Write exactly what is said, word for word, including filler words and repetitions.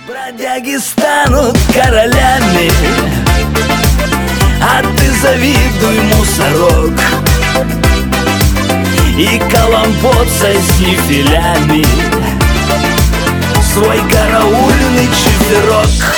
Бродяги станут королями, а ты завидуй, мусорок. И коломбоца с нефилями свой караульный чиферок.